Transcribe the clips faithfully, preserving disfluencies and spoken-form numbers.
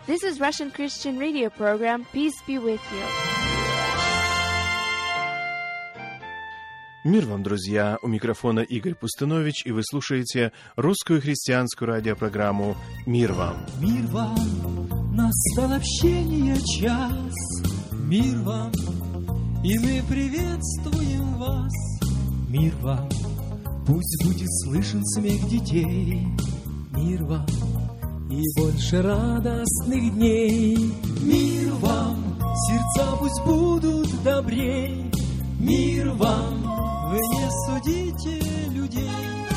This is Russian Christian radio program. Peace be with you. Мир вам, друзья! У микрофона Игорь Пустынович, и вы слушаете русскую христианскую радиопрограмму «Мир вам». Мир вам, настал общение час. Мир вам, и мы приветствуем вас. Мир вам, пусть будет слышен смех детей. Мир вам, и больше радостных дней. Мир вам, сердца пусть будут добрей. Мир вам, вы не судите людей.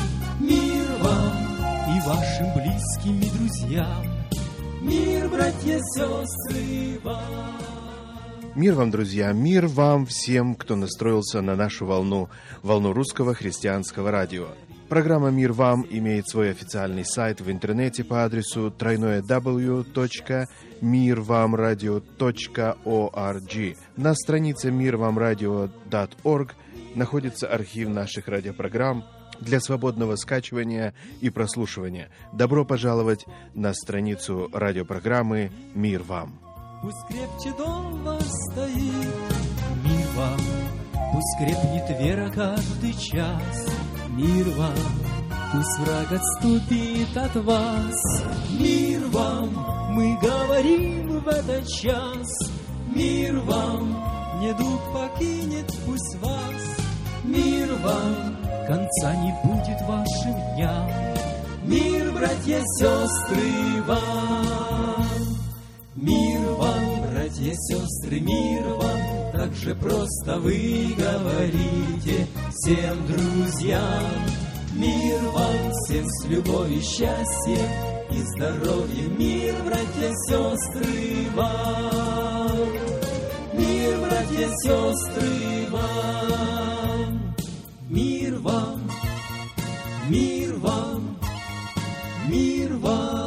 Мир вам и вашим близким и друзьям. Мир, братья, сестры, вам. Мир вам, друзья! Мир вам всем, кто настроился на нашу волну, волну русского христианского радио. Программа «Мир вам» имеет свой официальный сайт в интернете по адресу дабл ю дабл ю дабл ю точка мир вам радио точка орг. На странице мир вам радио точка орг находится архив наших радиопрограмм для свободного скачивания и прослушивания. Добро пожаловать на страницу радиопрограммы «Мир вам». Пусть крепче дом вас стоит, мир вам, пусть крепнет вера каждый час. Мир вам, пусть враг отступит от вас. Мир вам, мы говорим в этот час. Мир вам, недуг покинет пусть вас. Мир вам, конца не будет вашим дням. Мир, братья, сестры, вам. Мир вам, братья, сестры, мир вам. Так же просто вы говорите всем друзьям. Мир вам всем с любовью, счастьем и здоровьем. Мир, братья, сестры, вам. Мир, братья, сестры, вам. Мир вам, мир вам, мир вам.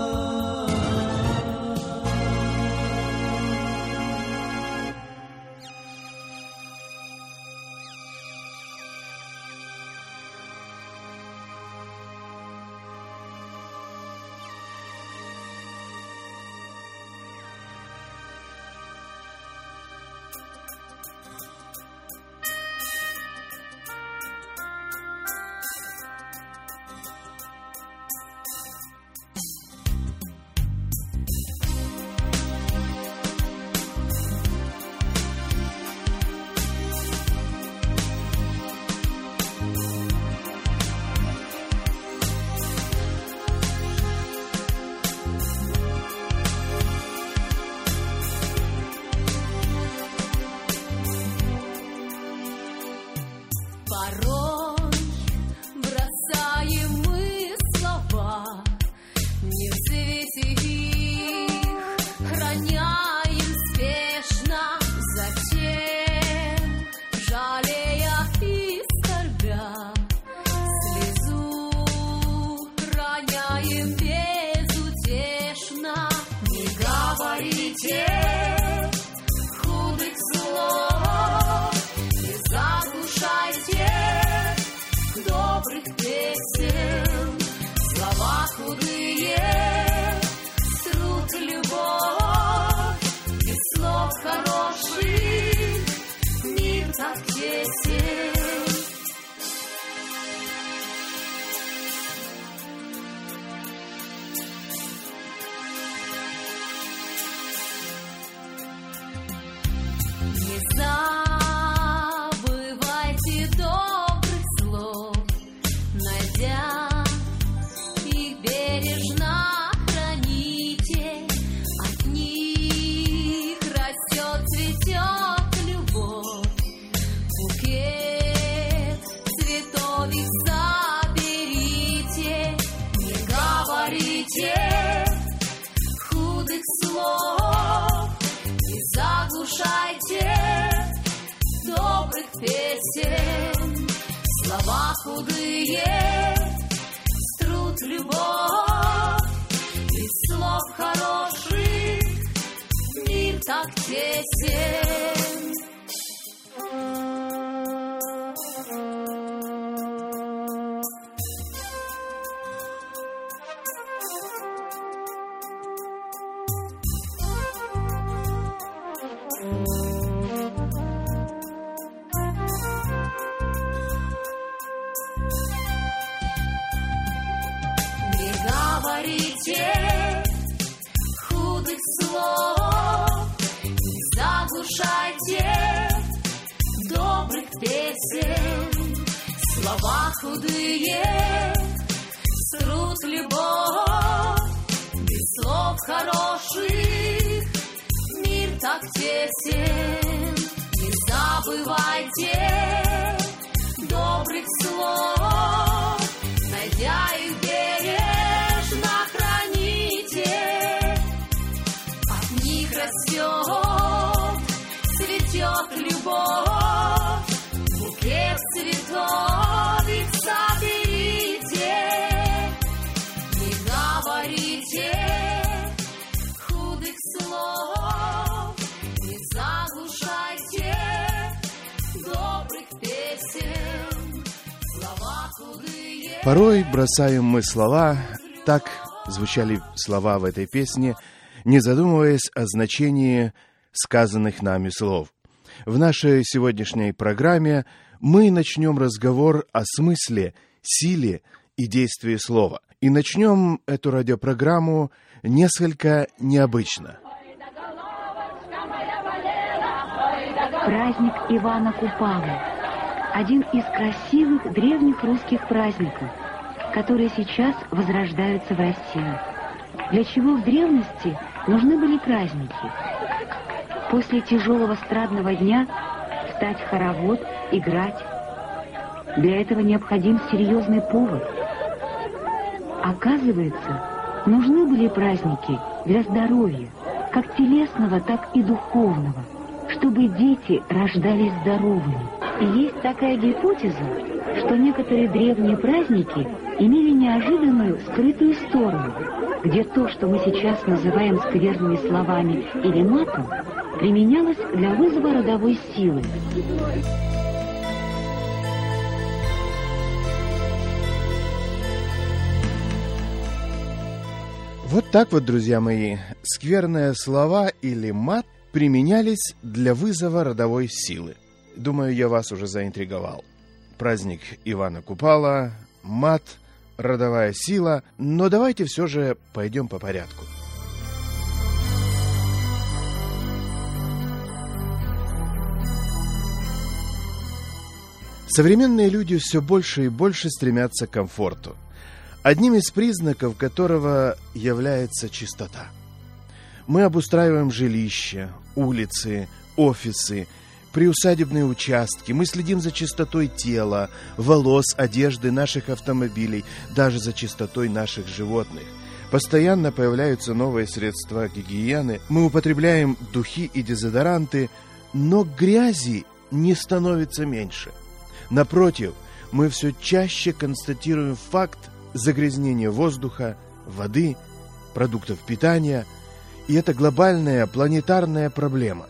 песен, слова худые, струт любовь, без слов хороших, мир так тесен. Не забывайте добрых слов, найдя их бережно храните, от них растет, цветет любовь, букет цветов их соберите, не говорите худых слов, не заглушайте добрых песен, слова худые. Порой бросаем мы слова, так звучали слова в этой песне, не задумываясь о значении сказанных нами слов. В нашей сегодняшней программе мы начнем разговор о смысле, силе и действии слова. И начнем эту радиопрограмму несколько необычно. Праздник Ивана Купалы – один из красивых древних русских праздников, которые сейчас возрождаются в России. Для чего в древности нужны были праздники? После тяжелого страдного дня встать в хоровод, играть. Для этого необходим серьезный повод. Оказывается, нужны были праздники для здоровья, как телесного, так и духовного, чтобы дети рождались здоровыми. И есть такая гипотеза, что некоторые древние праздники имели неожиданную скрытую сторону, где то, что мы сейчас называем скверными словами или матом, применялось для вызова родовой силы. Вот так вот, друзья мои, скверные слова или мат применялись для вызова родовой силы. Думаю, я вас уже заинтриговал. Праздник Ивана Купала, мат, родовая сила. Но давайте все же пойдем по порядку. Современные люди все больше и больше стремятся к комфорту, одним из признаков которого является чистота. Мы обустраиваем жилища, улицы, офисы, приусадебные участки, мы следим за чистотой тела, волос, одежды, наших автомобилей, даже за чистотой наших животных. Постоянно появляются новые средства гигиены, мы употребляем духи и дезодоранты, но грязи не становится меньше. Напротив, мы все чаще констатируем факт загрязнения воздуха, воды, продуктов питания, и это глобальная планетарная проблема.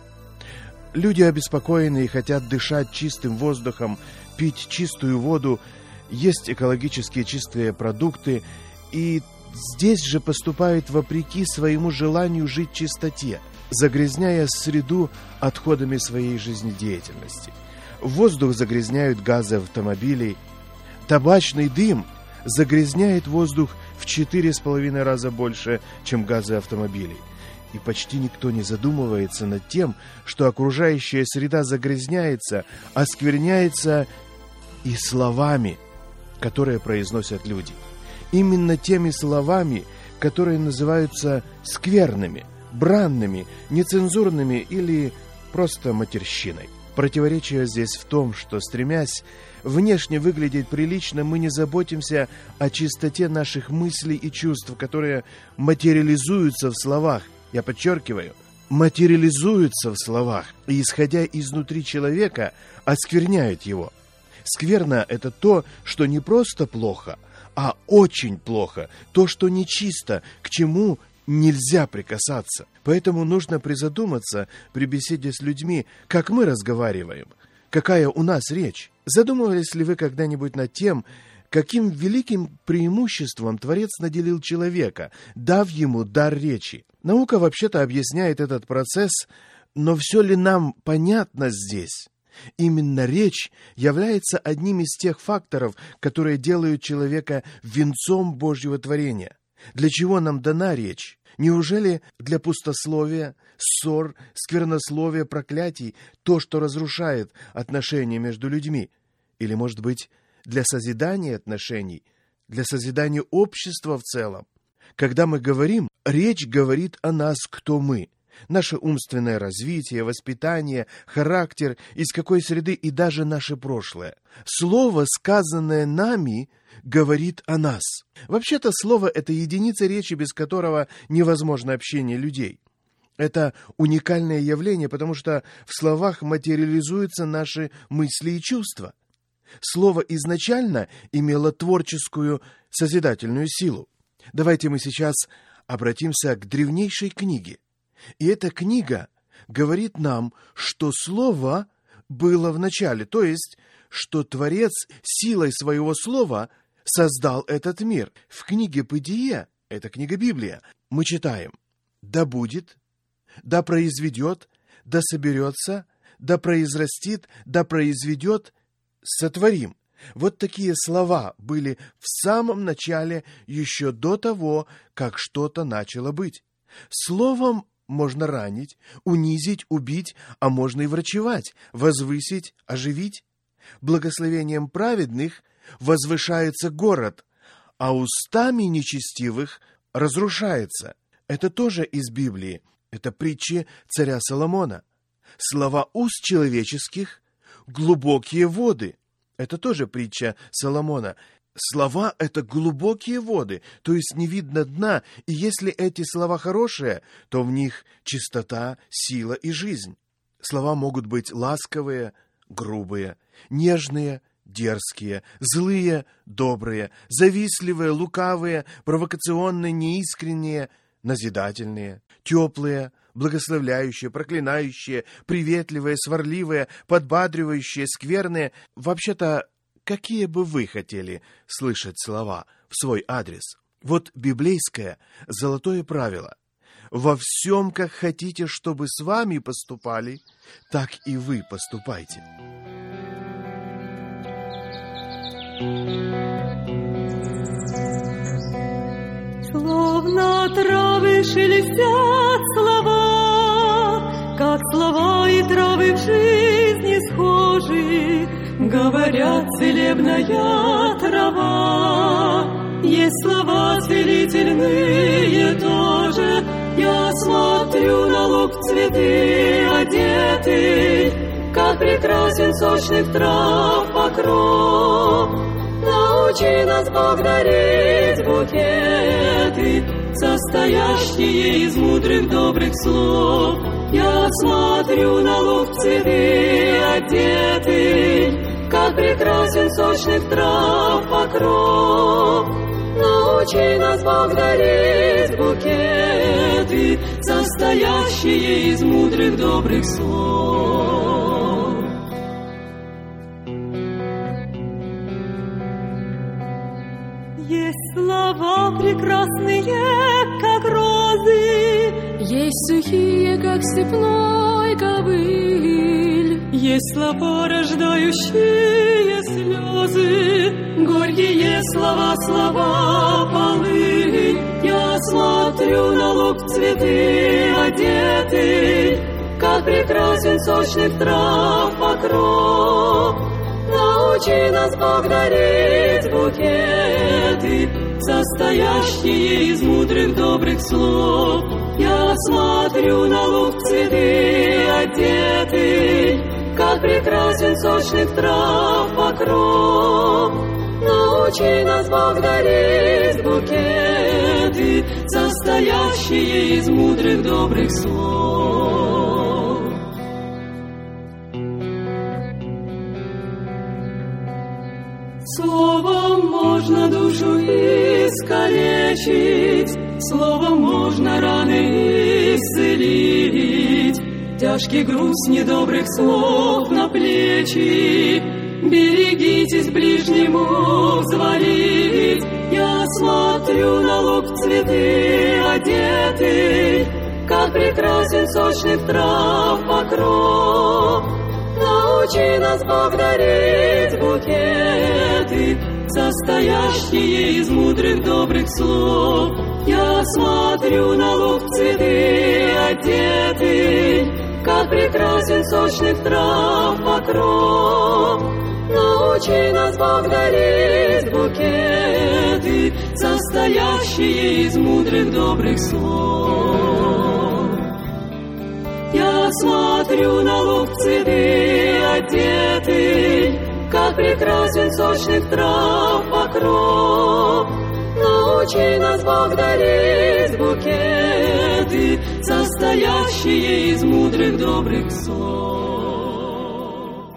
Люди обеспокоены и хотят дышать чистым воздухом, пить чистую воду, есть экологически чистые продукты, и здесь же поступают вопреки своему желанию жить в чистоте, загрязняя среду отходами своей жизнедеятельности. Воздух загрязняют газы автомобилей. Табачный дым загрязняет воздух в четыре с половиной раза больше, чем газы автомобилей. И почти никто не задумывается над тем, что окружающая среда загрязняется, оскверняется и словами, которые произносят люди. Именно теми словами, которые называются скверными, бранными, нецензурными или просто матерщиной. Противоречие здесь в том, что, стремясь внешне выглядеть прилично, мы не заботимся о чистоте наших мыслей и чувств, которые материализуются в словах. Я подчеркиваю, материализуются в словах и, исходя изнутри человека, оскверняют его. Скверно – это то, что не просто плохо, а очень плохо, то, что нечисто, к чему нельзя прикасаться. Поэтому нужно призадуматься при беседе с людьми, как мы разговариваем, какая у нас речь. Задумывались ли вы когда-нибудь над тем, каким великим преимуществом Творец наделил человека, дав ему дар речи? Наука вообще-то объясняет этот процесс, но все ли нам понятно здесь? Именно речь является одним из тех факторов, которые делают человека венцом Божьего творения. Для чего нам дана речь? Неужели для пустословия, ссор, сквернословия, проклятий то, что разрушает отношения между людьми? Или, может быть, для созидания отношений, для созидания общества в целом? Когда мы говорим, речь говорит о нас, кто мы. Наше умственное развитие, воспитание, характер, из какой среды и даже наше прошлое. Слово, сказанное нами, говорит о нас. Вообще-то слово — это единица речи, без которого невозможно общение людей. Это уникальное явление, потому что в словах материализуются наши мысли и чувства. Слово изначально имело творческую, созидательную силу. Давайте мы сейчас обратимся к древнейшей книге. И эта книга говорит нам, что Слово было в начале, то есть, что Творец силой своего Слова создал этот мир. В книге «Бытие», это книга Библия, мы читаем: «Да будет, да произведет, да соберется, да произрастит, да произведет, сотворим». Вот такие слова были в самом начале, еще до того, как что-то начало быть. Словом можно ранить, унизить, убить, а можно и врачевать, возвысить, оживить. Благословением праведных возвышается город, а устами нечестивых разрушается. Это тоже из Библии. Это притчи царя Соломона. Слова уст человеческих — глубокие воды. Это тоже притча Соломона. Слова — это глубокие воды, то есть не видно дна, и если эти слова хорошие, то в них чистота, сила и жизнь. Слова могут быть ласковые, грубые, нежные, дерзкие, злые, добрые, завистливые, лукавые, провокационные, неискренние, назидательные, теплые, благословляющие, проклинающие, приветливые, сварливые, подбадривающие, скверные. Вообще-то, какие бы вы хотели слышать слова в свой адрес? Вот библейское золотое правило: во всем, как хотите, чтобы с вами поступали, так и вы поступайте. Словно травы шелестят слова, как слова и травы в жизни схожи. Говорят, целебная трава, есть слова целительные тоже. Я смотрю на луг в цветы одетый, как прекрасен сочных трав покров. Научи нас, Бог, дарить букеты, состоящие из мудрых добрых слов. Я смотрю на луг в цветы одетый, как прекрасен сочных трав покров. Научи нас, Бог, дарить букеты, состоящие из мудрых добрых слов. Есть слова прекрасные, как розы, есть сухие, как степной ковыль. Есть слова, рождающие слезы, горькие слова, слова полынь. Я смотрю на луг в цветы одетый, как прекрасен сочных трав покров. Научи нас, Бог, дарить букеты, состоящие из мудрых добрых слов. Я смотрю на луг в цветы одетый, как прекрасен сочных трав покров. Научи нас, Бог, дарить букеты, состоящие из мудрых добрых слов. Словом можно душу искалечить, словом можно раны исцелить. Тяжкий груз недобрых слов на плечи берегитесь ближнему взвалить. Я смотрю на луг в цветы одетый, как прекрасен сочных трав покров. Научи нас, Бог, дарить букеты, состоящие из мудрых добрых слов. Я смотрю на луг цветы одетый, как прекрасен сочных трав покров. Научи нас, Бог, дарить букеты, состоящие из мудрых добрых слов. Я смотрю на луг цветы одетый, как прекрасен сочных трав покров. Научи нас, Бог, дарить букеты, состоящие из мудрых добрых слов.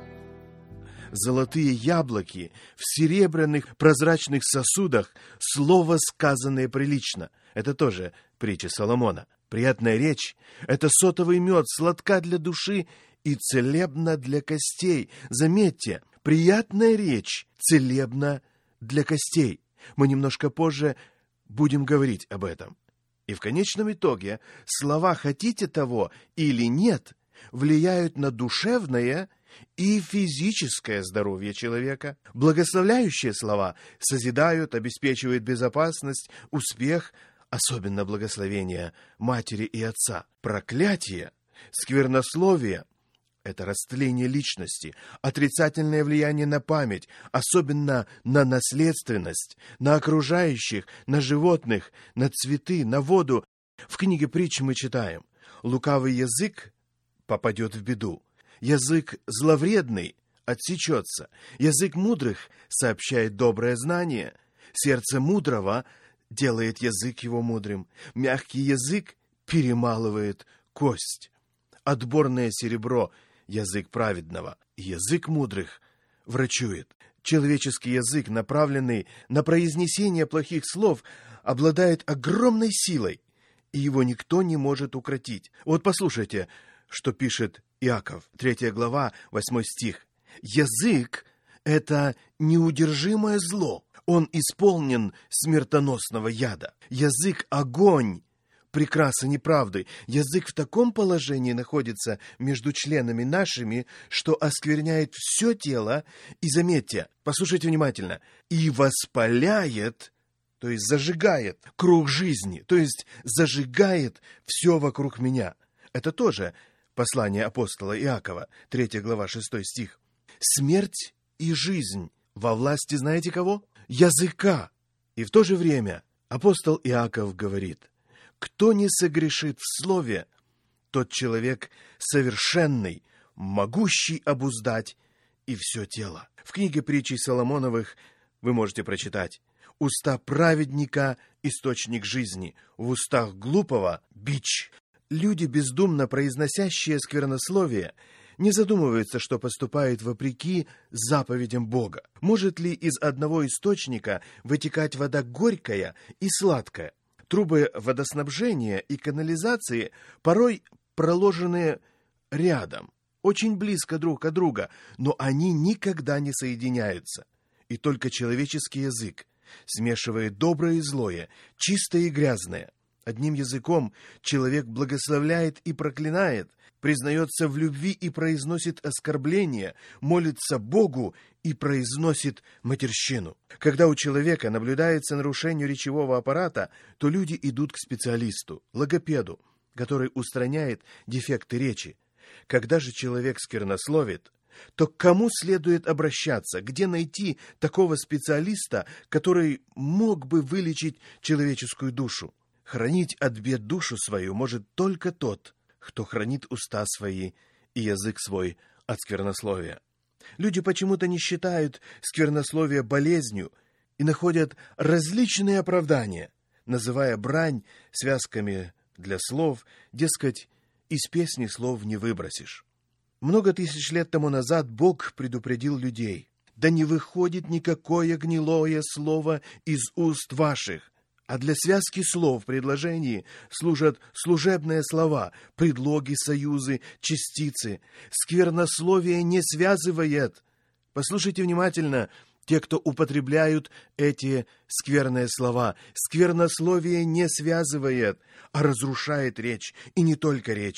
Золотые яблоки в серебряных прозрачных сосудах, слово, сказанное прилично. Это тоже притча Соломона. Приятная речь — это сотовый мед, сладка для души и целебна для костей. Заметьте, приятная речь целебна для костей. Мы немножко позже будем говорить об этом. И в конечном итоге слова «хотите того» или «нет» влияют на душевное и физическое здоровье человека. Благословляющие слова созидают, обеспечивают безопасность, успех, особенно благословение матери и отца. Проклятие, сквернословие — это растление личности, отрицательное влияние на память, особенно на наследственность, на окружающих, на животных, на цветы, на воду. В книге притч мы читаем: «Лукавый язык попадет в беду, язык зловредный отсечется, язык мудрых сообщает доброе знание, сердце мудрого делает язык его мудрым, мягкий язык перемалывает кость, отборное серебро — язык праведного, язык мудрых врачует». Человеческий язык, направленный на произнесение плохих слов, обладает огромной силой, и его никто не может укротить. Вот послушайте, что пишет Иаков, третья глава, восьмой стих. «Язык — это неудержимое зло, он исполнен смертоносного яда. Язык — огонь, прекраса неправды. Язык в таком положении находится между членами нашими, что оскверняет все тело, и, заметьте, послушайте внимательно, и воспаляет, то есть зажигает круг жизни, то есть зажигает все вокруг меня». Это тоже послание апостола Иакова, третья глава, шестой стих. Смерть и жизнь во власти, знаете кого? Языка. И в то же время апостол Иаков говорит: кто не согрешит в слове, тот человек совершенный, могущий обуздать и все тело. В книге притчей Соломоновых вы можете прочитать: уста праведника — источник жизни, в устах глупого — бич. Люди, бездумно произносящие сквернословие, не задумываются, что поступают вопреки заповедям Бога. Может ли из одного источника вытекать вода горькая и сладкая? Трубы водоснабжения и канализации порой проложены рядом, очень близко друг от друга, но они никогда не соединяются. И только человеческий язык смешивает доброе и злое, чистое и грязное. Одним языком человек благословляет и проклинает, признается в любви и произносит оскорбления, молится Богу и произносит матерщину. Когда у человека наблюдается нарушение речевого аппарата, то люди идут к специалисту, логопеду, который устраняет дефекты речи. Когда же человек сквернословит, то к кому следует обращаться, где найти такого специалиста, который мог бы вылечить человеческую душу? Хранить от бед душу свою может только тот, кто хранит уста свои и язык свой от сквернословия. Люди почему-то не считают сквернословие болезнью и находят различные оправдания, называя брань связками для слов, дескать, из песни слов не выбросишь. Много тысяч лет тому назад Бог предупредил людей: «Да не выходит никакое гнилое слово из уст ваших». А для связки слов в предложении служат служебные слова, предлоги, союзы, частицы. Сквернословие не связывает. Послушайте внимательно, те, кто употребляют эти скверные слова. Сквернословие не связывает, а разрушает речь, и не только речь.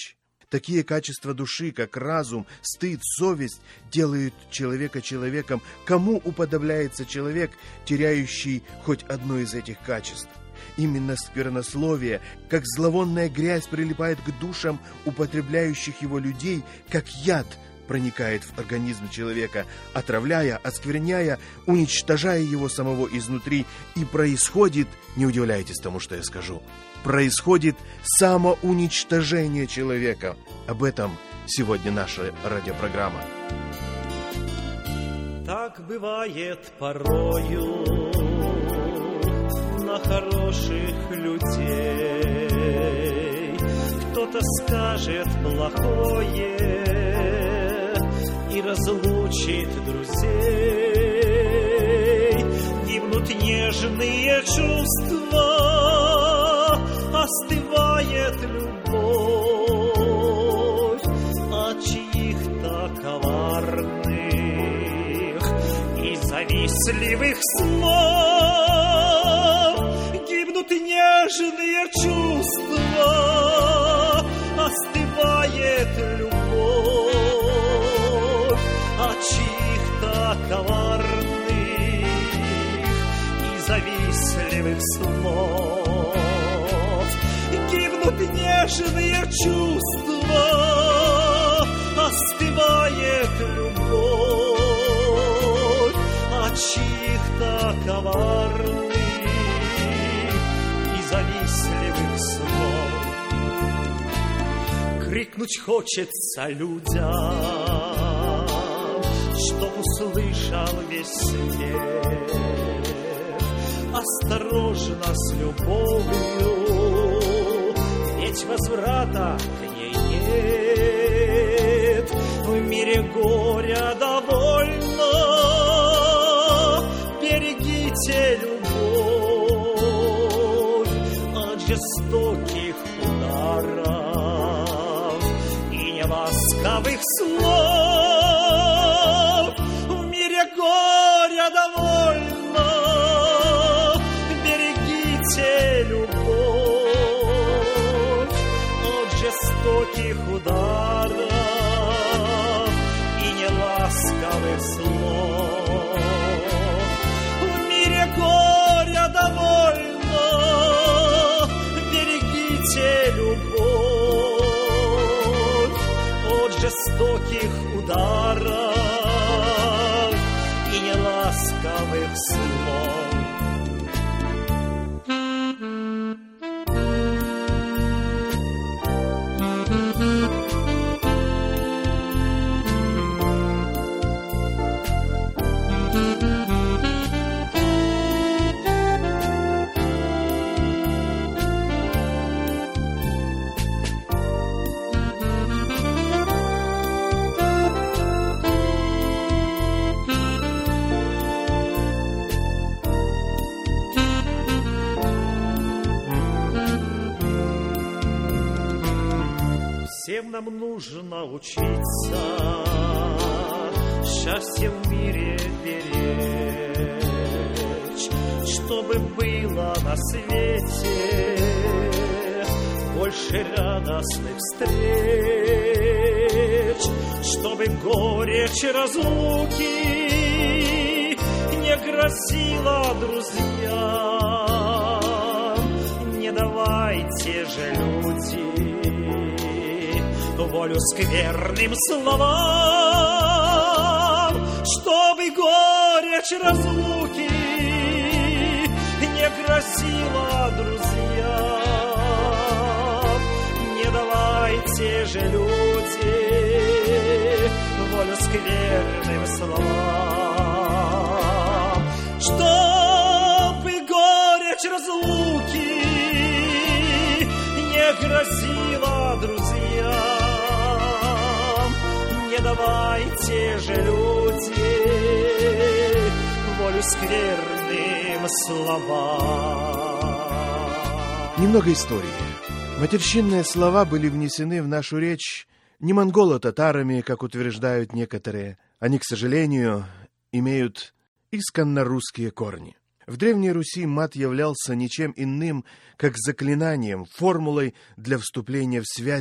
Такие качества души, как разум, стыд, совесть, делают человека человеком. Кому уподобляется человек, теряющий хоть одно из этих качеств? Именно сквернословие, как зловонная грязь, прилипает к душам употребляющих его людей, как яд проникает в организм человека, отравляя, оскверняя, уничтожая его самого изнутри. И происходит, не удивляйтесь тому, что я скажу, происходит самоуничтожение человека. Об этом сегодня наша радиопрограмма. Так бывает порою на хороших людей. Кто-то скажет плохое и разлучит друзей. Гибнут нежные чувства, остывает любовь от чьих-то коварных и завистливых слов. Гибнут нежные чувства, остывает любовь от чьих-то коварных и завистливых слов. Гибнут нежные чувства, остывает любовь от чьих-то коварных и завистливых слов. Крикнуть хочется людям, чтоб услышал весь свет. Осторожно с любовью, ведь возврата к ней нет. В мире горя довольно, берегите любовь от жестоких ударов и неласковых слов. В мире горя довольно, берегите любовь от жестоких ударов и неласковых слов. В мире горя довольно, берегите любовь от жестоких ударов и неласковых слов. Всем нам нужно учиться счастье в мире беречь, чтобы было на свете больше радостных встреч, чтобы горечь разлуки не грозила друзьям. Не давайте же, люди, волю скверным словам, чтобы горечь разлуки не грозила друзьям. Не давайте же, люди, волю скверным словам, чтобы горечь разлуки не грозила друзьям. Не давайте же, люди, волю скверным словам. Немного истории. Матерщинные слова были внесены в нашу речь не монголо-татарами, как утверждают некоторые. Они, к сожалению, имеют исконно русские корни. В Древней Руси мат являлся ничем иным, как заклинанием, формулой для вступления в связь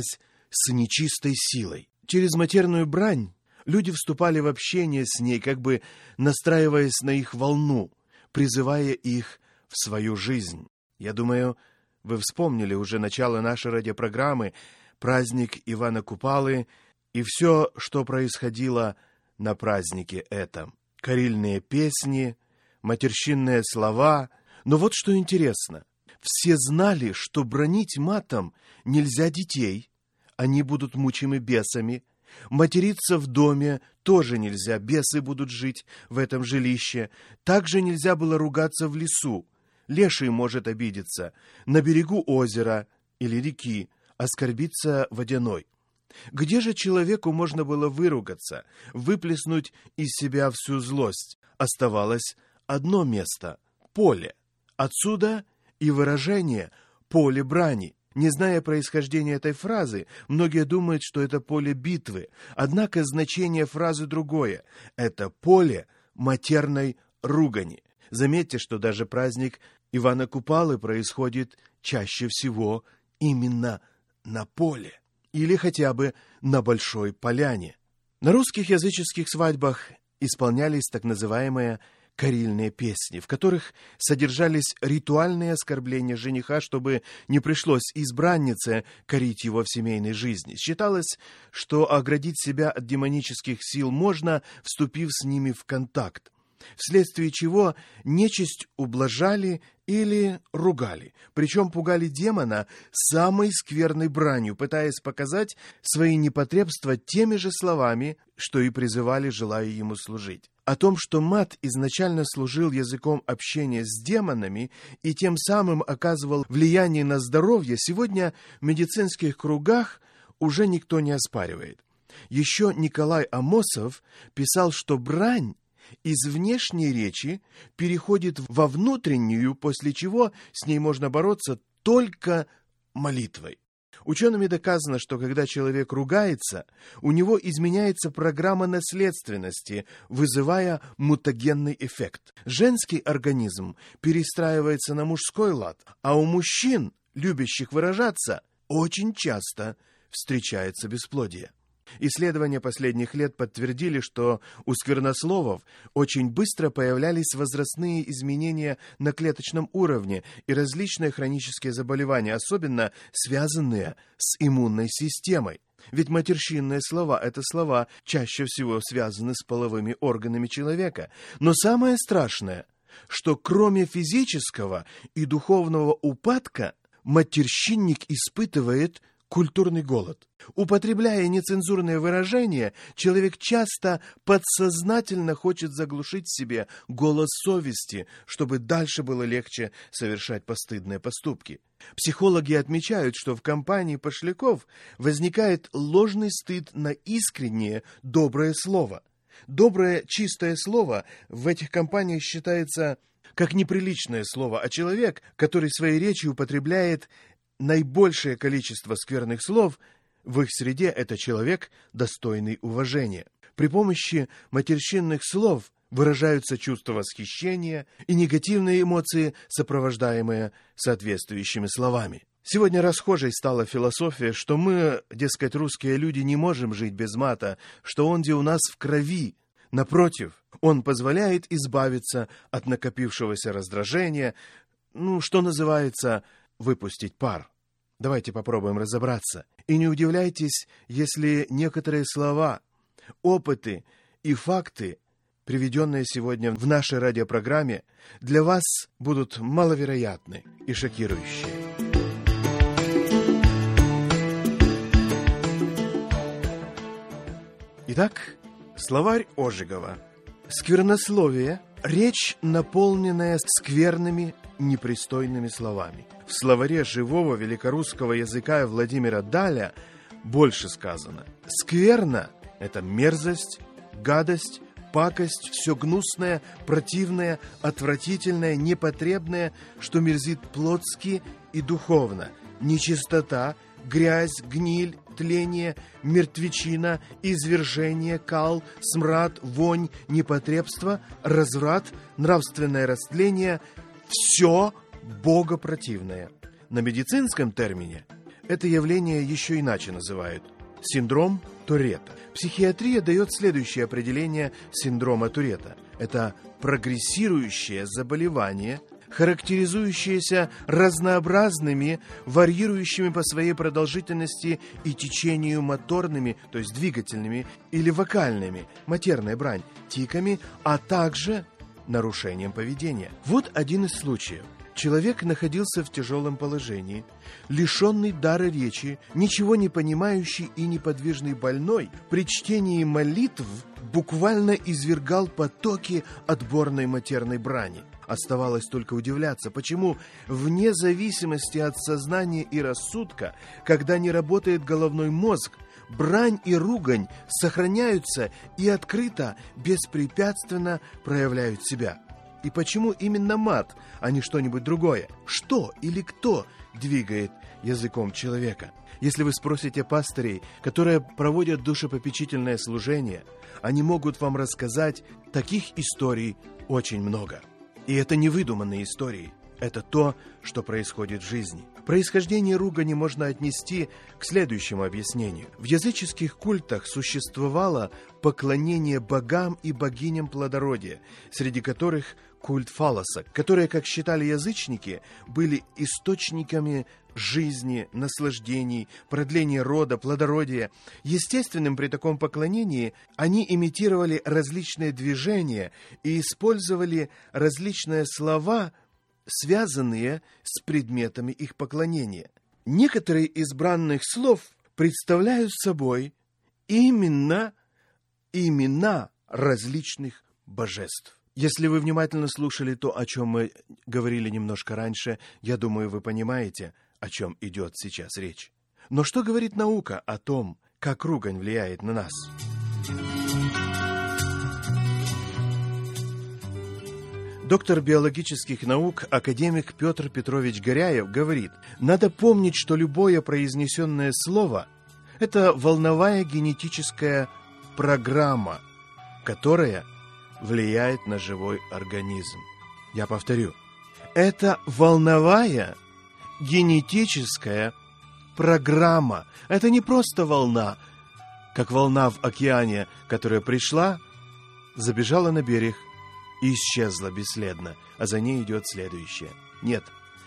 с нечистой силой. Через матерную брань люди вступали в общение с ней, как бы настраиваясь на их волну, призывая их в свою жизнь. Я думаю, вы вспомнили уже начало нашей радиопрограммы, праздник Ивана Купалы и все, что происходило на празднике этом. Карильные песни, матерщинные слова. Но вот что интересно. Все знали, что бранить матом нельзя детей, они будут мучимы бесами. Материться в доме тоже нельзя, бесы будут жить в этом жилище. Также нельзя было ругаться в лесу. Леший может обидеться. На берегу озера или реки оскорбиться водяной. Где же человеку можно было выругаться, выплеснуть из себя всю злость? Оставалось одно место — поле. Отсюда и выражение «поле брани». Не зная происхождения этой фразы, многие думают, что это поле битвы. Однако значение фразы другое. Это поле матерной ругани. Заметьте, что даже праздник Ивана Купалы происходит чаще всего именно на поле. Или хотя бы на большой поляне. На русских языческих свадьбах исполнялись так называемые карильные песни, в которых содержались ритуальные оскорбления жениха, чтобы не пришлось избраннице корить его в семейной жизни. Считалось, что оградить себя от демонических сил можно, вступив с ними в контакт, вследствие чего нечисть ублажали или ругали, причем пугали демона самой скверной бранью, пытаясь показать свои непотребства теми же словами, что и призывали, желая ему служить. О том, что мат изначально служил языком общения с демонами и тем самым оказывал влияние на здоровье, сегодня в медицинских кругах уже никто не оспаривает. Еще Николай Амосов писал, что брань из внешней речи переходит во внутреннюю, после чего с ней можно бороться только молитвой. Учеными доказано, что когда человек ругается, у него изменяется программа наследственности, вызывая мутагенный эффект. Женский организм перестраивается на мужской лад, а у мужчин, любящих выражаться, очень часто встречается бесплодие. Исследования последних лет подтвердили, что у сквернословов очень быстро появлялись возрастные изменения на клеточном уровне и различные хронические заболевания, особенно связанные с иммунной системой. Ведь матерщинные слова — это слова, чаще всего связаны с половыми органами человека. Но самое страшное, что кроме физического и духовного упадка, матерщинник испытывает культурный голод. Употребляя нецензурные выражения, человек часто подсознательно хочет заглушить в себе голос совести, чтобы дальше было легче совершать постыдные поступки. Психологи отмечают, что в компании пошляков возникает ложный стыд на искреннее доброе слово. Доброе, чистое слово в этих компаниях считается как неприличное слово, а человек, который своей речью употребляет наибольшее количество скверных слов, в их среде это человек, достойный уважения. При помощи матерщинных слов выражаются чувства восхищения и негативные эмоции, сопровождаемые соответствующими словами. Сегодня расхожей стала философия, что мы, дескать, русские люди, не можем жить без мата, что он где у нас в крови. Напротив, он позволяет избавиться от накопившегося раздражения, ну, что называется, выпустить пар. Давайте попробуем разобраться. И не удивляйтесь, если некоторые слова, опыты и факты, приведенные сегодня в нашей радиопрограмме, для вас будут маловероятны и шокирующие. Итак, словарь Ожегова. Сквернословие — речь, наполненная скверными, непристойными словами. В словаре живого великорусского языка Владимира Даля больше сказано. Скверно — это мерзость, гадость, пакость, все гнусное, противное, отвратительное, непотребное, что мерзит плотски и духовно. Нечистота, грязь, гниль, тление, мертвечина, извержение, кал, смрад, вонь, непотребство, разврат, нравственное растление — все богопротивное. На медицинском термине Это явление еще иначе называют синдром Туретта. Психиатрия дает следующее определение синдрома Туретта. Это прогрессирующее заболевание, характеризующееся разнообразными, варьирующими по своей продолжительности и течению моторными, то есть двигательными или вокальными, матерная брань, тиками, а также нарушением поведения. Вот один из случаев. Человек находился в тяжелом положении, лишенный дара речи, ничего не понимающий и неподвижный больной, при чтении молитв буквально извергал потоки отборной матерной брани. Оставалось только удивляться, почему, вне зависимости от сознания и рассудка, когда не работает головной мозг, брань и ругань сохраняются и открыто, беспрепятственно проявляют себя. И почему именно мат, а не что-нибудь другое? Что или кто двигает языком человека? Если вы спросите пастырей, которые проводят душепопечительное служение, они могут вам рассказать таких историй очень много. И это не выдуманные истории. Это то, что происходит в жизни. Происхождение ругани можно отнести к следующему объяснению. В языческих культах существовало поклонение богам и богиням плодородия, среди которых культ фалоса, которые, как считали язычники, были источниками жизни, наслаждений, продления рода, плодородия. Естественным при таком поклонении они имитировали различные движения и использовали различные слова, связанные с предметами их поклонения. Некоторые из бранных слов представляют собой именно имена различных божеств. Если вы внимательно слушали то, о чем мы говорили немножко раньше, я думаю, вы понимаете, о чем идет сейчас речь. Но что говорит наука о том, как ругань влияет на нас? Доктор биологических наук, академик Петр Петрович Горяев говорит, надо помнить, что любое произнесенное слово – это волновая генетическая программа, которая влияет на живой организм. Я повторю, это волновая генетическая программа. Это не просто волна, как волна в океане, которая пришла, забежала на берег и исчезла бесследно, а за ней идет следующее. Нет,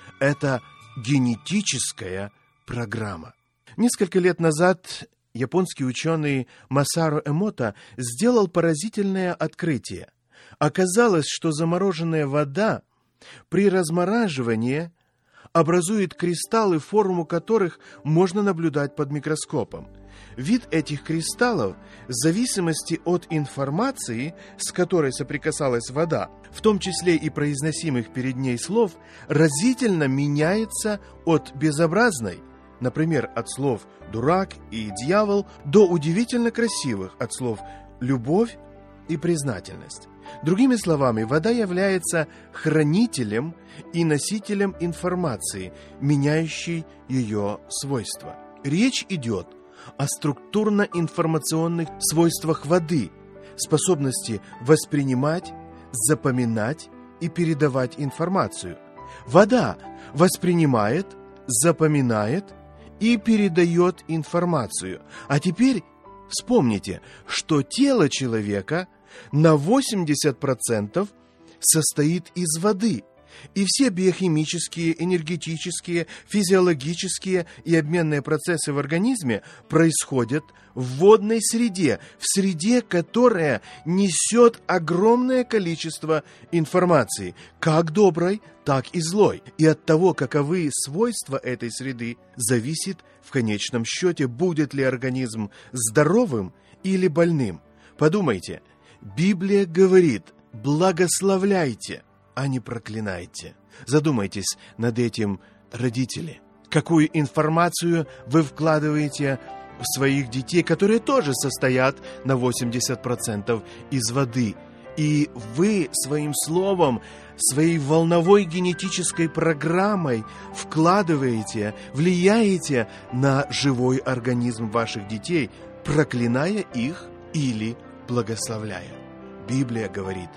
это генетическая программа. Несколько лет назад японский ученый Масаро Эмото сделал поразительное открытие. Оказалось, что замороженная вода при размораживании образует кристаллы, форму которых можно наблюдать под микроскопом. Вид этих кристаллов, в зависимости от информации, с которой соприкасалась вода, в том числе и произносимых перед ней слов, разительно меняется от безобразной, например, от слов «дурак» и «дьявол», до удивительно красивых, от слов «любовь» и «признательность». Другими словами, вода является хранителем и носителем информации, меняющей ее свойства. Речь идет о структурно-информационных свойствах воды, способности воспринимать, запоминать и передавать информацию. Вода воспринимает, запоминает и передает информацию. А теперь вспомните, что тело человека на восемьдесят процентов состоит из воды, и все биохимические, энергетические, физиологические и обменные процессы в организме происходят в водной среде, в среде, которая несет огромное количество информации, как доброй, так и злой. И от того, каковы свойства этой среды, зависит в конечном счете, будет ли организм здоровым или больным. Подумайте, Библия говорит: благословляйте, а не проклинайте. Задумайтесь над этим, родители. Какую информацию вы вкладываете в своих детей, которые тоже состоят на восемьдесят процентов из воды. И вы своим словом, своей волновой генетической программой вкладываете, влияете на живой организм ваших детей, проклиная их или благословляя. Библия говорит: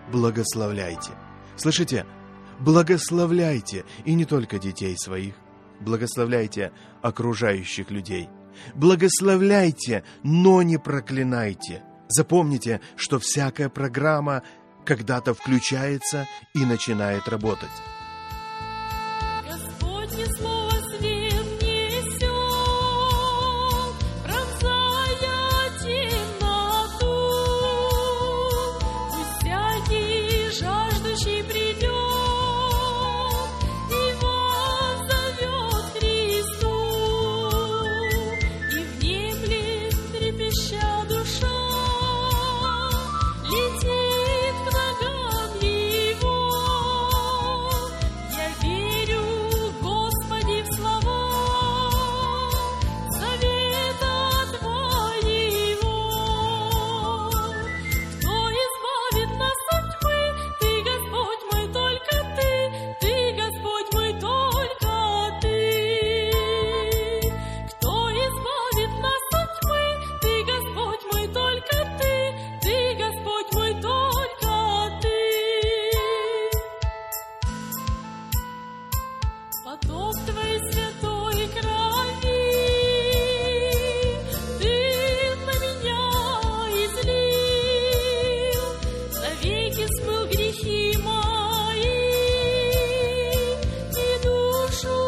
благословляйте. Слышите? Благословляйте, и не только детей своих, благословляйте окружающих людей. Благословляйте, но не проклинайте. Запомните, что всякая программа когда-то включается и начинает работать. Господне слово свет несет, пронзая темноту. Пусть всякий жаждущий придет и воззовет Христу, и внемлет трепеща душа, летит к ногам Его. Я верю, Господи, в слова завета Твоего. Кто избавит нас от тьмы? Ты, Господь мой, только Ты. Ты, Господь мой, только Ты. Кто избавит нас от тьмы? Ты, Господь мой, только Ты. Ты, Господь мой, только Ты. Поток Твоей святой крови Ты на меня излил, навеки смыл грехи мои и душу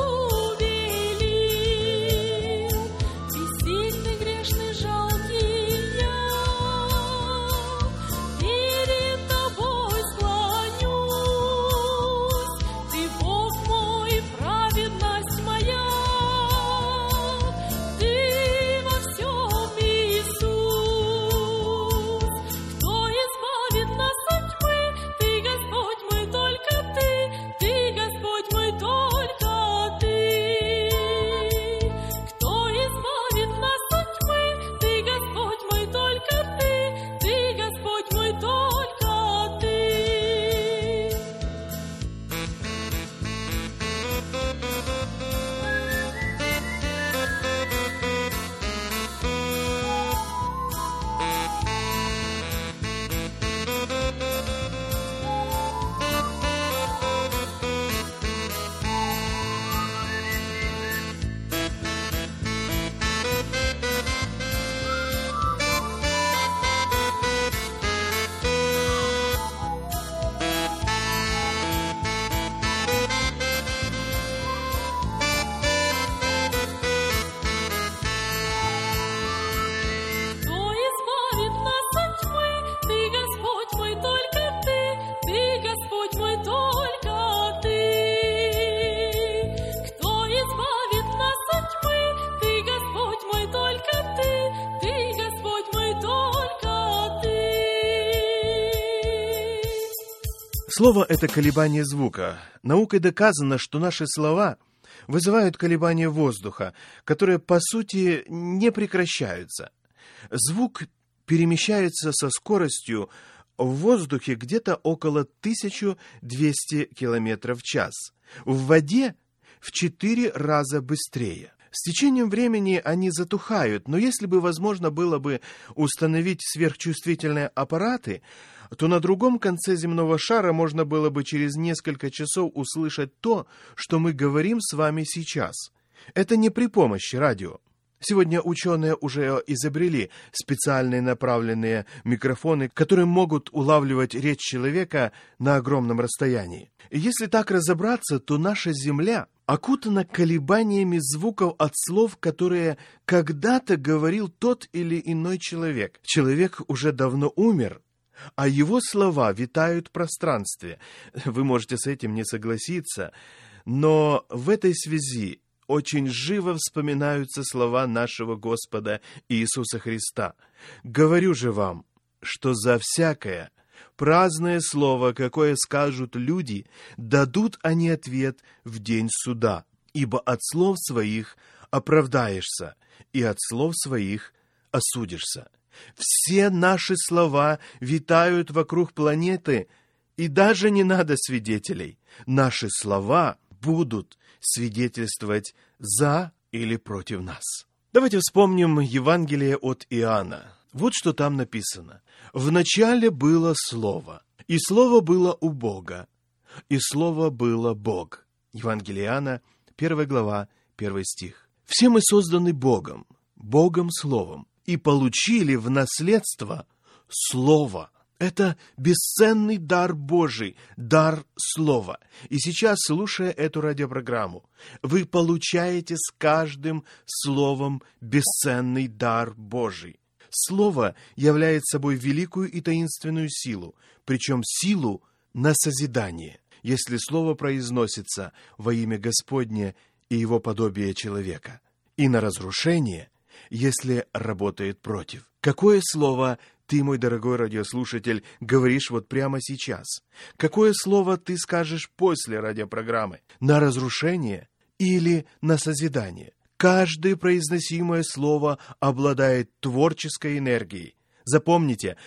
белил. Бессильный, грешный, жалкий я, перед Тобой склонюсь. Ты, Бог мой, праведность моя, Ты во всем Иисус. Кто избавит нас от тьмы? Ты, Господь мой, только Ты. Ты, Господь мой, только Ты. Кто избавит нас от тьмы? Ты, Господь мой, только Ты. Ты, Господь мой, только Ты. Кто избавит нас от тьмы? Ты, Господь мой, только Ты. Ты, Господь мой, только Ты. Кто избавит нас от тьмы? Ты, Господь мой, только Ты. Ты, Господь мой, только Ты. Слово — это колебание звука. Наукой доказано, что наши слова вызывают колебания воздуха, которые, по сути, не прекращаются. Звук перемещается со скоростью в воздухе где-то около тысяча двести километров в час. В воде в четыре раза быстрее. С течением времени они затухают, но если бы возможно было бы установить сверхчувствительные аппараты, то на другом конце земного шара можно было бы через несколько часов услышать то, что мы говорим с вами сейчас. Это не при помощи радио. Сегодня ученые уже изобрели специальные направленные микрофоны, которые могут улавливать речь человека на огромном расстоянии. И если так разобраться, то наша Земля окутана колебаниями звуков от слов, которые когда-то говорил тот или иной человек. Человек уже давно умер, а его слова витают в пространстве. Вы можете с этим не согласиться, но в этой связи очень живо вспоминаются слова нашего Господа Иисуса Христа. «Говорю же вам, что за всякое праздное слово, какое скажут люди, дадут они ответ в день суда, ибо от слов своих оправдаешься, и от слов своих осудишься». Все наши слова витают вокруг планеты, и даже не надо свидетелей. Наши слова будут свидетельствовать за или против нас. Давайте вспомним Евангелие от Иоанна. Вот что там написано. «Вначале было Слово, и Слово было у Бога, и Слово было Бог». Евангелие Иоанна, первая глава, первый стих. «Все мы созданы Богом, Богом Словом, и получили в наследство Слово». Это бесценный дар Божий, дар Слова. И сейчас, слушая эту радиопрограмму, вы получаете с каждым словом бесценный дар Божий. Слово является собой великую и таинственную силу, причем силу на созидание, если слово произносится во имя Господне и его подобие человека, и на разрушение, если работает против. Какое слово ты, мой дорогой радиослушатель, говоришь вот прямо сейчас? Какое слово ты скажешь после радиопрограммы? На разрушение или на созидание? Каждое произносимое слово обладает творческой энергией. Запомните,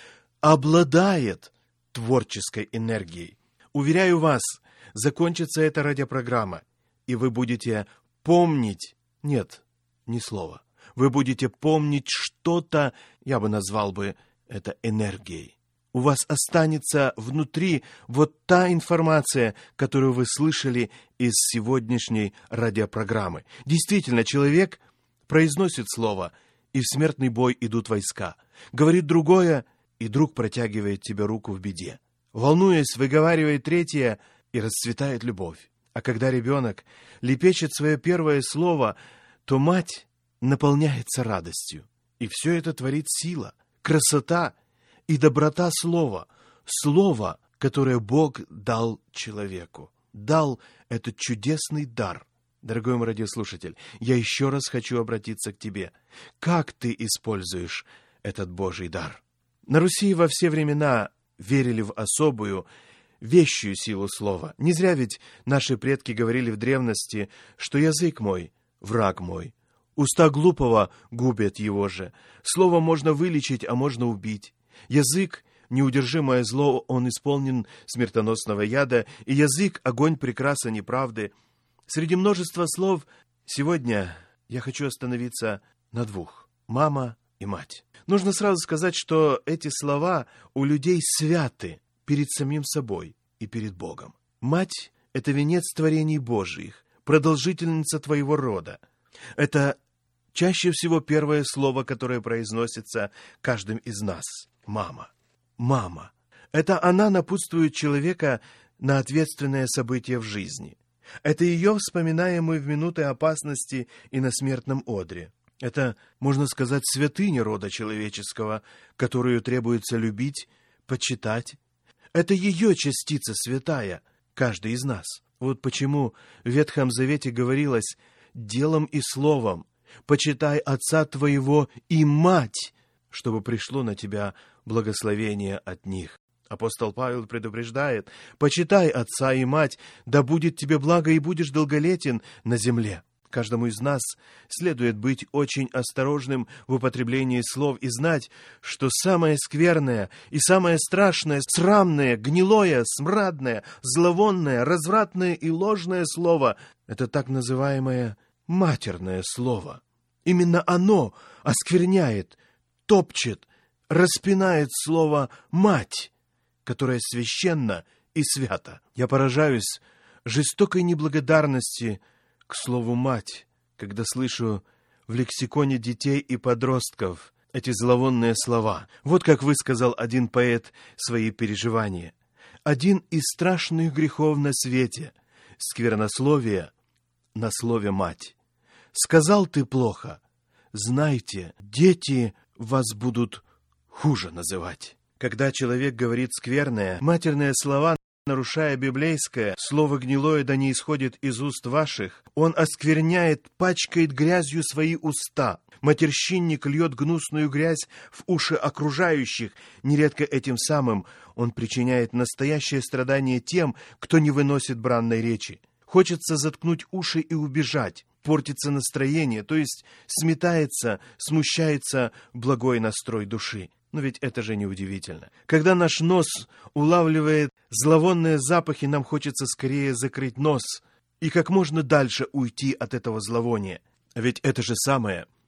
обладает творческой энергией. Уверяю вас, закончится эта радиопрограмма, и вы будете помнить... Нет, ни слова. Вы будете помнить что-то, я бы назвал бы это энергией. У вас останется внутри вот та информация, которую вы слышали из сегодняшней радиопрограммы. Действительно, человек произносит слово, и в смертный бой идут войска. Говорит другое, и друг протягивает тебе руку в беде. Волнуясь, выговаривает третье, и расцветает любовь. А когда ребенок лепечет свое первое слово, то мать наполняется радостью. И все это творит сила, красота и доброта слова. Слово, которое Бог дал человеку. Дал этот чудесный дар. Дорогой мой радиослушатель, я еще раз хочу обратиться к тебе. Как ты используешь этот Божий дар? На Руси во все времена верили в особую, вещую силу слова. Не зря ведь наши предки говорили в древности, что язык мой — враг мой. Уста глупого губят его же. Слово можно вылечить, а можно убить. Язык — неудержимое зло, он исполнен смертоносного яда, и язык — огонь прекраса неправды. Среди множества слов сегодня я хочу остановиться на двух — мама и мать. Нужно сразу сказать, что эти слова у людей святы перед самим собой и перед Богом. Мать — это венец творений Божиих, продолжительница твоего рода. Это чаще всего первое слово, которое произносится каждым из нас. Мама. Мама. Это она напутствует человека на ответственное событие в жизни. Это ее вспоминаемые в минуты опасности и на смертном одре. Это, можно сказать, святыня рода человеческого, которую требуется любить, почитать. Это ее частица святая, каждый из нас. Вот почему в Ветхом Завете говорилось «делом и словом почитай отца твоего и мать, чтобы пришло на тебя благословение от них». Апостол Павел предупреждает: «Почитай отца и мать, да будет тебе благо и будешь долголетен на земле». Каждому из нас следует быть очень осторожным в употреблении слов и знать, что самое скверное и самое страшное, срамное, гнилое, смрадное, зловонное, развратное и ложное слово — это так называемое матерное слово. Именно оно оскверняет, топчет, распинает слово «мать», которое священно и свято. Я поражаюсь жестокой неблагодарности к слову «мать», когда слышу в лексиконе детей и подростков эти зловонные слова. Вот как высказал один поэт свои переживания. «Один из страшных грехов на свете — сквернословие на слове «мать». Сказал ты плохо, знайте, дети вас будут хуже называть». Когда человек говорит скверное, матерные слова, нарушая библейское, слово гнилое да не исходит из уст ваших, он оскверняет, пачкает грязью свои уста. Матерщинник льет гнусную грязь в уши окружающих. Нередко этим самым он причиняет настоящее страдание тем, кто не выносит бранной речи. Хочется заткнуть уши и убежать. Портится настроение, то есть сметается, смущается благой настрой души. Но ведь это же неудивительно. Когда наш нос улавливает зловонные запахи, нам хочется скорее закрыть нос и как можно дальше уйти от этого зловония. А ведь это же самое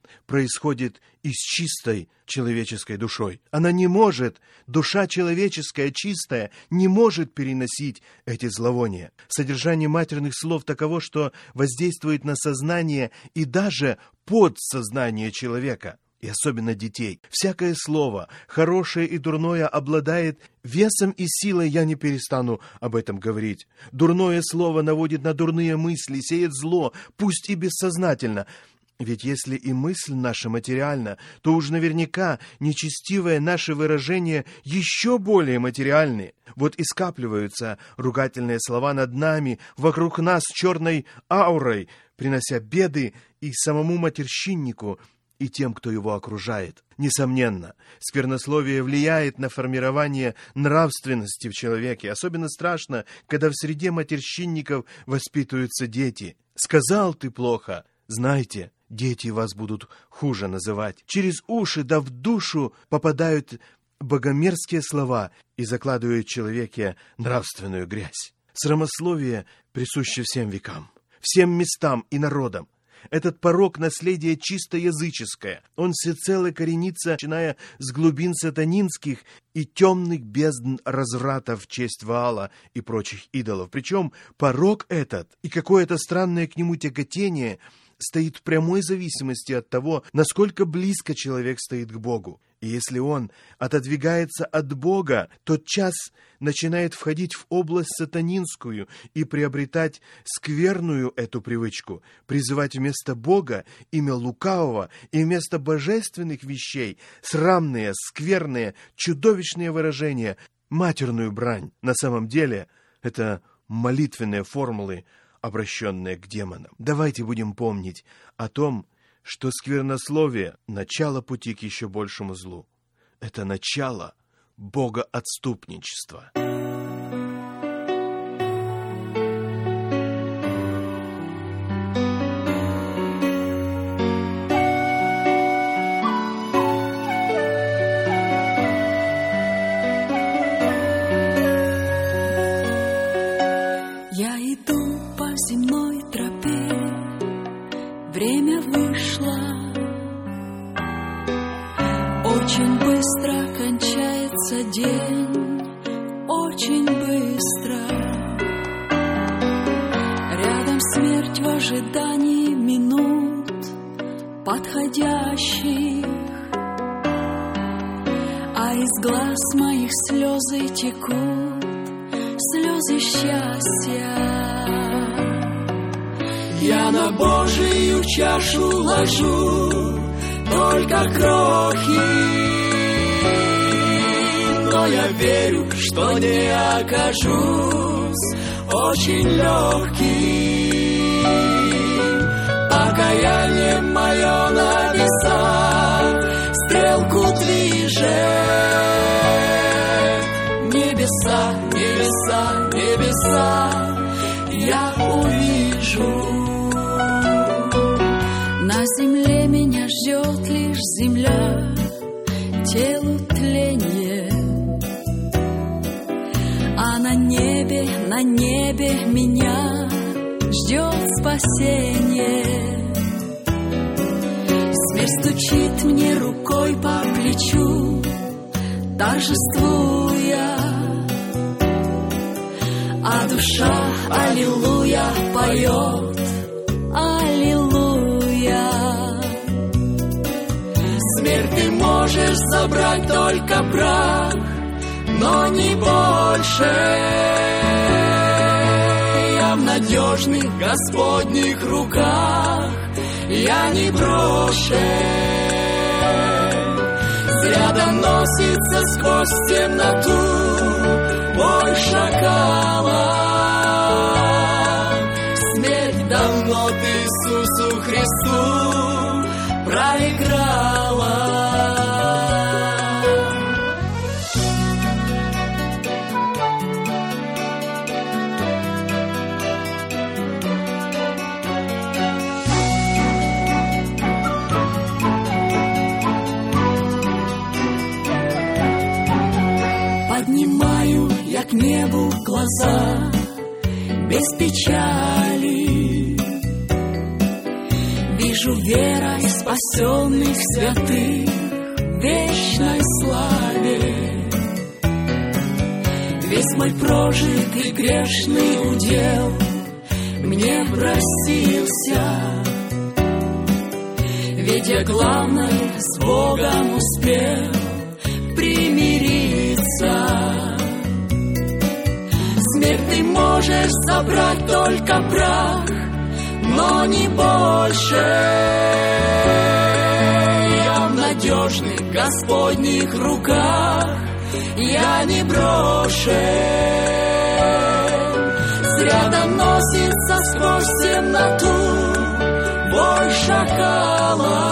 происходит из чистой человеческой душой. Она не может, душа человеческая, чистая, не может переносить эти зловония. Содержание матерных слов таково, что воздействует на сознание и даже подсознание человека, и особенно детей. Всякое слово, хорошее и дурное, обладает весом и силой, я не перестану об этом говорить. Дурное слово наводит на дурные мысли, сеет зло, пусть и бессознательно. Ведь если и мысль наша материальна, то уж наверняка нечестивое наше выражение еще более материальны. Вот и скапливаются ругательные слова над нами, вокруг нас черной аурой, принося беды и самому матерщиннику, и тем, кто его окружает. Несомненно, сквернословие влияет на формирование нравственности в человеке. Особенно страшно, когда в среде матерщинников воспитываются дети. Сказал ты плохо, знайте, дети вас будут хуже называть. Через уши да в душу попадают богомерзкие слова и закладывают в человеке нравственную грязь. Срамословие присуще всем векам, всем местам и народам. Этот порок — наследие чисто языческое. Он всецело коренится, начиная с глубин сатанинских и темных бездн разврата в честь Ваала и прочих идолов. Причем порок этот и какое-то странное к нему тяготение стоит в прямой зависимости от того, насколько близко человек стоит к Богу. И если он отодвигается от Бога, тотчас начинает входить в область сатанинскую и приобретать скверную эту привычку, призывать вместо Бога имя лукавого и вместо божественных вещей срамные, скверные, чудовищные выражения, матерную брань. На самом деле это молитвенные формулы, обращенные к демонам. Давайте будем помнить о том, что сквернословие — начало пути к еще большему злу. Это начало богоотступничества. Я иду по земной тропе, время вышло, очень быстро кончается день, очень быстро. Рядом смерть в ожидании минут подходящих, а из глаз моих слезы текут, слезы счастья. Я на Божию чашу ложу только крохи, но я верю, что не окажусь очень легким. Покаяние мое на небеса стрелку движет. Небеса, небеса, небеса я увижу. На земле меня ждет лишь земля, телу тление, а на небе, на небе меня ждет спасение. Смерть стучит мне рукой по плечу, торжествуя, а душа, аллилуйя, поет, аллилуйя. Смерть, ты можешь забрать только прах, но не больше. Я в надежных Господних руках, я не брошен. Зря доносится сквозь темноту вой шакала. Смерть давно ты Иисусу Христу проиграла. Поднимаю я к небу глаза без печали, вижу верой спасенных святых в вечной славе. Весь мой прожитый грешный удел мне простился, ведь я, главное, с Богом успел примириться. Смерть, ты можешь забрать только прах, но не больше. Я в надежных Господних руках, я не брошен. Зря доносится сквозь темноту вой шакала.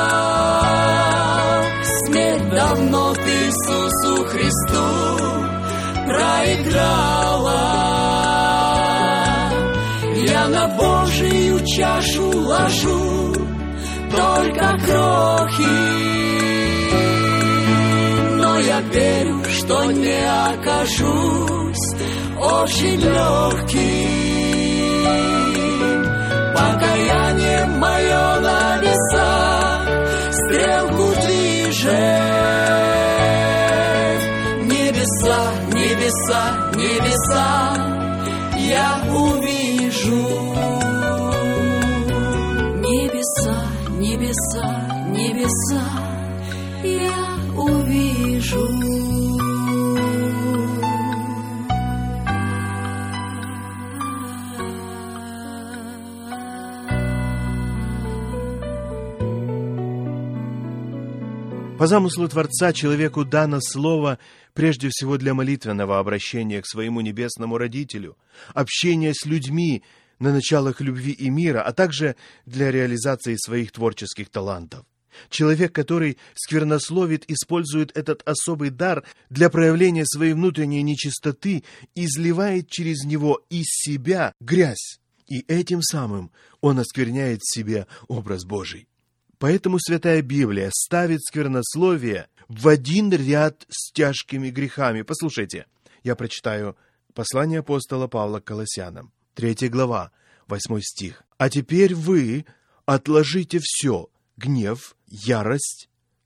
Смерть, давно ты Иисусу Христу проиграла. Я на Божию чашу ложу только крохи, но я верю, что не окажусь очень легким. Покаяние мое на весах стрелку движет. Небеса, небеса, небеса я увижу. Небеса, небеса, небеса я увижу. По замыслу Творца человеку дано слово прежде всего для молитвенного обращения к своему небесному родителю, общения с людьми на началах любви и мира, а также для реализации своих творческих талантов. Человек, который сквернословит, использует этот особый дар для проявления своей внутренней нечистоты, изливает через него из себя грязь, и этим самым он оскверняет в себе образ Божий. Поэтому Святая Библия ставит сквернословие в один ряд с тяжкими грехами. Послушайте, я прочитаю послание апостола Павла к Колоссянам, третья глава, восьмой стих. «А теперь вы отложите все: гнев, ярость,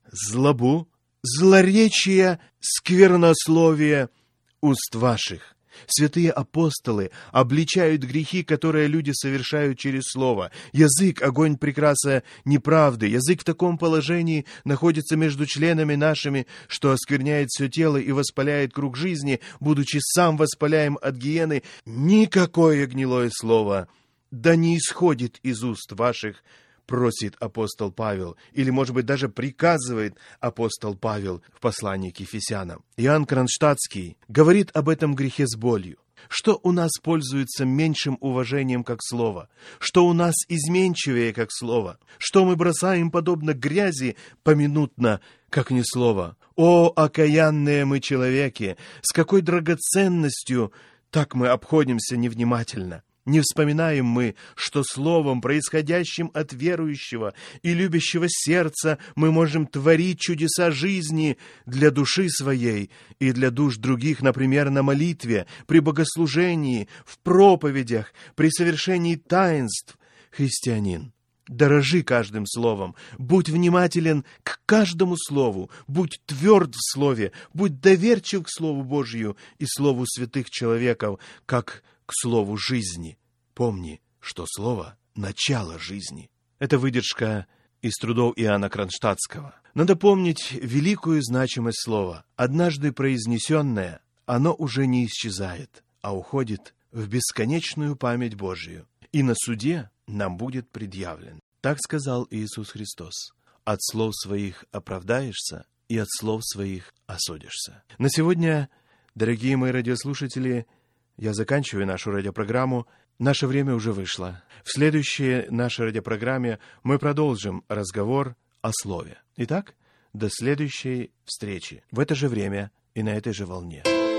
злобу, злоречие, сквернословие уст ваших». Святые апостолы обличают грехи, которые люди совершают через слово. Язык — огонь прекраса неправды. Язык в таком положении находится между членами нашими, что оскверняет все тело и воспаляет круг жизни, будучи сам воспаляем от гиены. Никакое гнилое слово да не исходит из уст ваших, просит апостол Павел, или, может быть, даже приказывает апостол Павел в послании к Ефесянам. Иоанн Кронштадтский говорит об этом грехе с болью. Что у нас пользуется меньшим уважением, как слово? Что у нас изменчивее, как слово? Что мы бросаем, подобно грязи, поминутно, как не слово? О, окаянные мы человеки! С какой драгоценностью так мы обходимся невнимательно! Не вспоминаем мы, что словом, происходящим от верующего и любящего сердца, мы можем творить чудеса жизни для души своей и для душ других, например, на молитве, при богослужении, в проповедях, при совершении таинств. Христианин, дорожи каждым словом, будь внимателен к каждому слову, будь тверд в слове, будь доверчив к Слову Божию и Слову святых человеков, как к слову жизни. Помни, что слово — начало жизни. Это выдержка из трудов Иоанна Кронштадтского. Надо помнить великую значимость слова. Однажды произнесенное, оно уже не исчезает, а уходит в бесконечную память Божию. И на суде нам будет предъявлен. Так сказал Иисус Христос. От слов своих оправдаешься, и от слов своих осудишься. На сегодня, дорогие мои радиослушатели, я заканчиваю нашу радиопрограмму. Наше время уже вышло. В следующей нашей радиопрограмме мы продолжим разговор о слове. Итак, до следующей встречи в это же время и на этой же волне.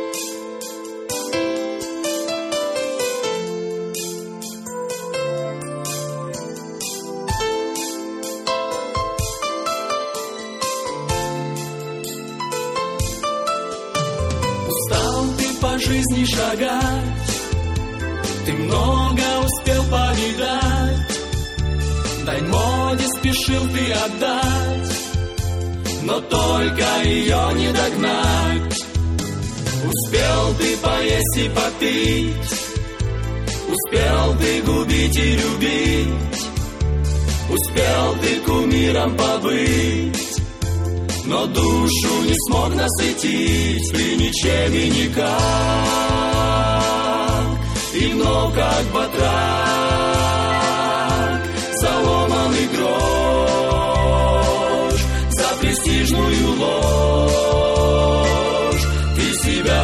Устал ты по жизни шагать, ты много успел повидать, тайм-моде спешил ты отдать, но только ее не догнать. Успел ты поесть и попить, успел ты губить и любить, успел ты кумиром побыть, но душу не смог насытить ты ничем и никак. И вновь как батрак, заломанный грош, за престижную ложь ты себя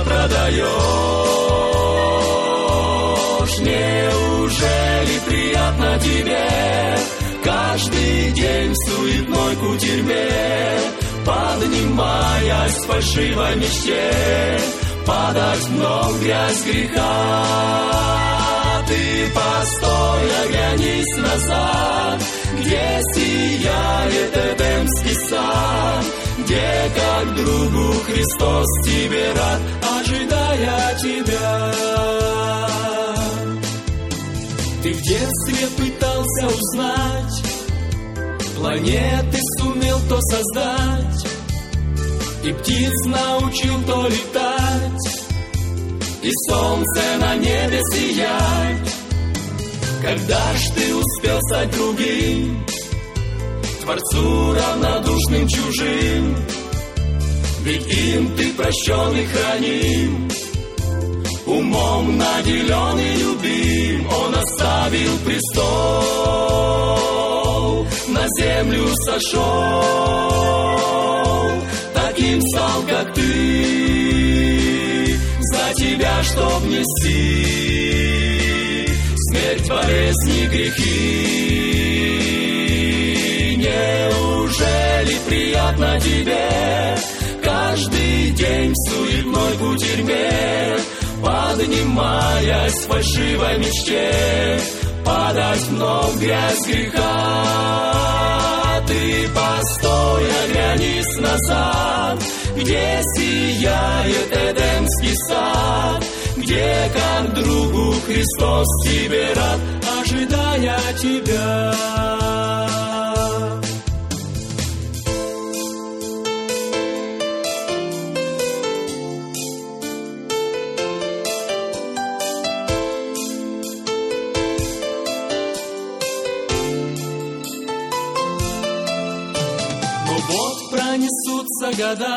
продаешь. Неужели приятно тебе каждый день в суетной кутерьме, поднимаясь в фальшивой мечте, падать вновь в грязь греха? Ты постой, оглянись назад, где сияет Эдемский сад, где как другу Христос тебе рад, ожидая тебя. Ты в детстве пытался узнать, планеты сумел то создать, и птиц научил то летать, и солнце на небе сиять. Когда ж ты успел стать другим, Творцу равнодушным чужим? Ведь им ты прощен и храним, умом наделен и любим. Он оставил престол, на землю сошел, таким стал, как ты, за тебя, чтоб нести смерть, болезнь и грехи. Неужели приятно тебе каждый день в суетной кутерьме, поднимаясь в фальшивой мечте, падать вновь в грязь греха? Ты постой, оглянись назад, где сияет Эдемский сад, где как другу Христос тебе рад, ожидая тебя. Пронесутся года,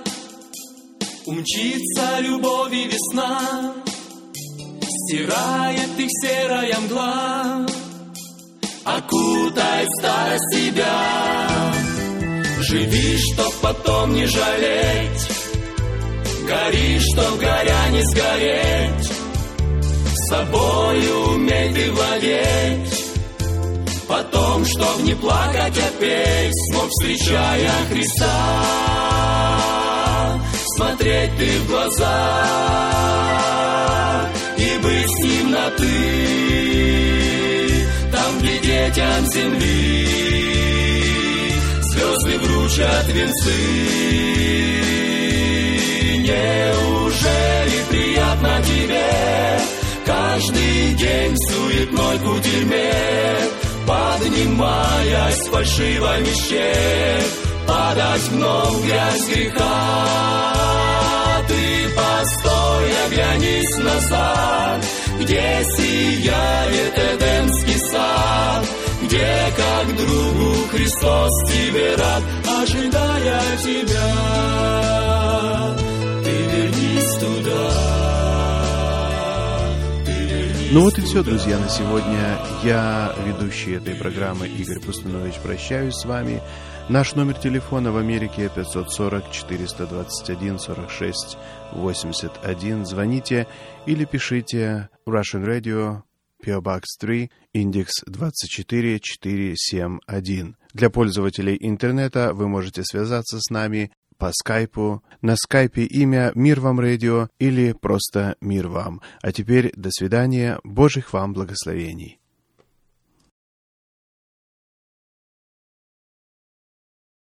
умчится любовь и весна, стирает их серая мгла, окутает старость себя. Живи, чтоб потом не жалеть, гори, чтоб горя не сгореть, собою умей ты владеть, потом, чтоб не плакать, а петь, смог, встречая Христа, смотреть ты в глаза и быть с Ним на «ты», там, где детям земли звезды вручат венцы. Неужели приятно тебе каждый день в суетной кутерьме, поднимаясь в фальшивой мечте, падать вновь в грязь греха? Ты постой, оглянись назад, где сияет Эдемский сад, где как другу Христос тебе рад, ожидая тебя. Ты вернись туда. Ну вот и все, друзья, на сегодня. Я, ведущий этой программы Игорь Пустунович, прощаюсь с вами. Наш номер телефона в Америке пятьсот сорок четыреста двадцать один сорок шесть восемьдесят один. Звоните или пишите Russian Radio, пи о Box три, индекс двадцать четыре четыреста семьдесят один. Для пользователей интернета вы можете связаться с нами по скайпу. На скайпе имя «Мир вам радио» или просто «Мир вам». А теперь до свидания. Божьих вам благословений.